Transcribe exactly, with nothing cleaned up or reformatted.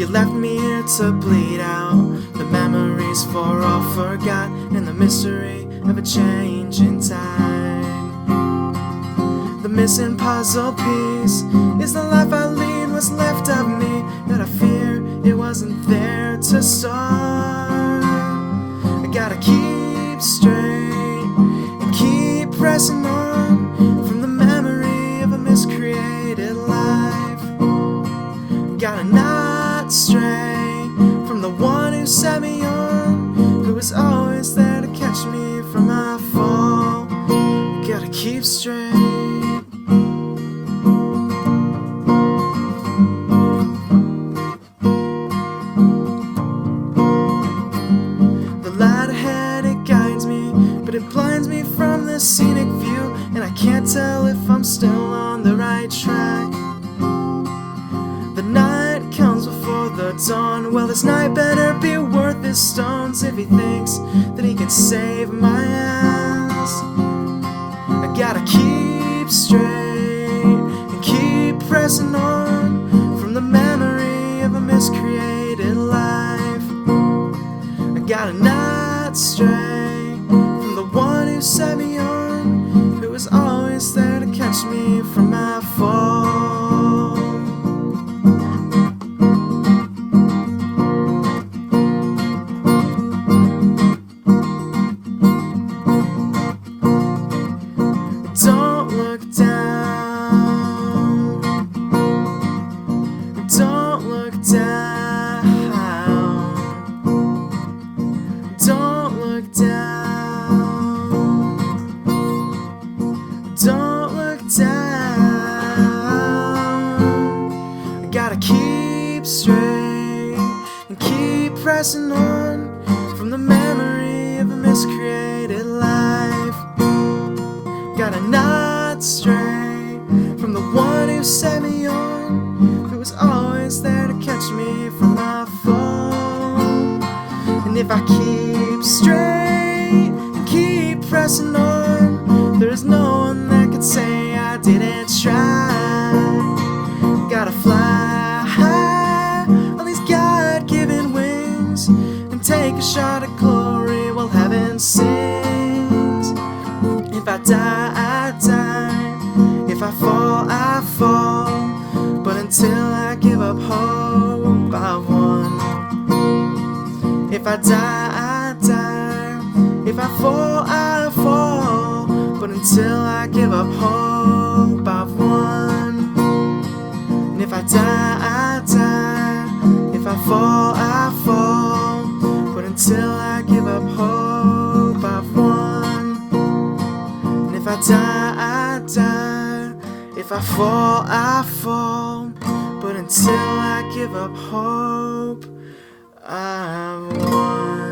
You left me here to bleed out the memories for all forgot, and the mystery of a change in time. The missing puzzle piece is the life I lead, what's left of me that I fear it wasn't there to start. I gotta keep straight and keep pressing on from the memory of a miscreated life. Gotta not stray from the one who set me on, who was always there to catch me from my fall. Gotta keep straight. But it blinds me from the scenic view, and I can't tell if I'm still on the right track. The night comes before the dawn. Well, this night better be worth his stones if he thinks that he can save my ass. I gotta keep straight and keep pressing on from the memory of a miscreated life. I gotta not stray from the one who set me on, who was always there to catch me from my fall. Don't look down, don't look down, don't look down, don't look down. I gotta keep straight and keep pressing on from the memory of a miscreated life. Gotta not stray from the one who set me on, who was always there to catch me from my fall. And if I keep straight and keep pressing on, there's no one that could say I didn't try. Gotta fly high on these God-given wings and take a shot at glory while heaven sings. If I die, I die. If I fall, I fall. But until I give up hope, I've won. If I die, I die. If I fall, I fall. But until I give up hope, I've won. And if I die, I die. If I fall, I fall. But until I give up hope, I've won. And if I die, I die. If I fall, I fall. But until I give up hope, I've won.